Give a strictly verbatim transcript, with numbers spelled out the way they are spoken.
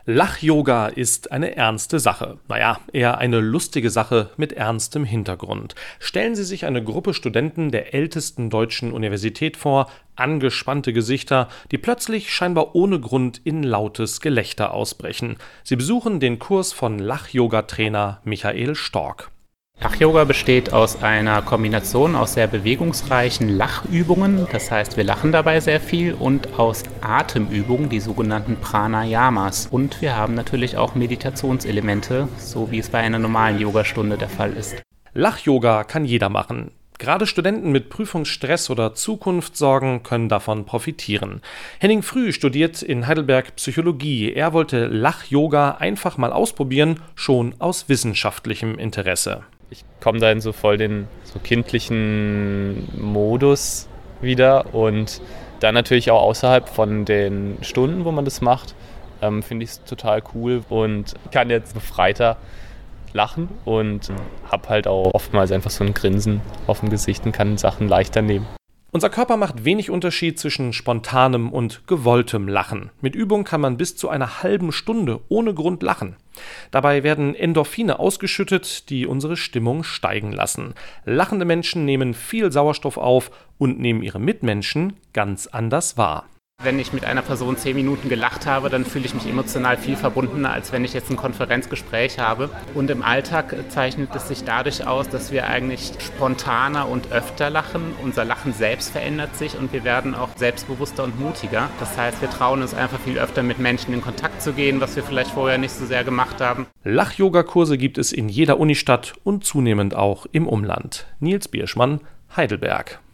Lach-Yoga ist eine ernste Sache. Naja, eher eine lustige Sache mit ernstem Hintergrund. Stellen Sie sich eine Gruppe Studenten der ältesten deutschen Universität vor, angespannte Gesichter, die plötzlich scheinbar ohne Grund in lautes Gelächter ausbrechen. Sie besuchen den Kurs von Lach-Yoga-Trainer Michael Stork. Lach-Yoga besteht aus einer Kombination aus sehr bewegungsreichen Lachübungen, das heißt, wir lachen dabei sehr viel, und aus Atemübungen, die sogenannten Pranayamas. Und wir haben natürlich auch Meditationselemente, so wie es bei einer normalen Yogastunde der Fall ist. Lach-Yoga kann jeder machen. Gerade Studenten mit Prüfungsstress oder Zukunftssorgen können davon profitieren. Henning Früh studiert in Heidelberg Psychologie. Er wollte Lach-Yoga einfach mal ausprobieren, schon aus wissenschaftlichem Interesse. Ich komme da in so voll den so kindlichen Modus wieder, und dann natürlich auch außerhalb von den Stunden, wo man das macht, ähm, finde ich es total cool und kann jetzt befreiter lachen und habe halt auch oftmals einfach so ein Grinsen auf dem Gesicht und kann Sachen leichter nehmen. Unser Körper macht wenig Unterschied zwischen spontanem und gewolltem Lachen. Mit Übung kann man bis zu einer halben Stunde ohne Grund lachen. Dabei werden Endorphine ausgeschüttet, die unsere Stimmung steigen lassen. Lachende Menschen nehmen viel Sauerstoff auf und nehmen ihre Mitmenschen ganz anders wahr. Wenn ich mit einer Person zehn Minuten gelacht habe, dann fühle ich mich emotional viel verbundener, als wenn ich jetzt ein Konferenzgespräch habe. Und im Alltag zeichnet es sich dadurch aus, dass wir eigentlich spontaner und öfter lachen. Unser Lachen selbst verändert sich und wir werden auch selbstbewusster und mutiger. Das heißt, wir trauen uns einfach viel öfter mit Menschen in Kontakt zu gehen, was wir vielleicht vorher nicht so sehr gemacht haben. Lach-Yoga-Kurse gibt es in jeder Unistadt und zunehmend auch im Umland. Nils Bierschmann, Heidelberg.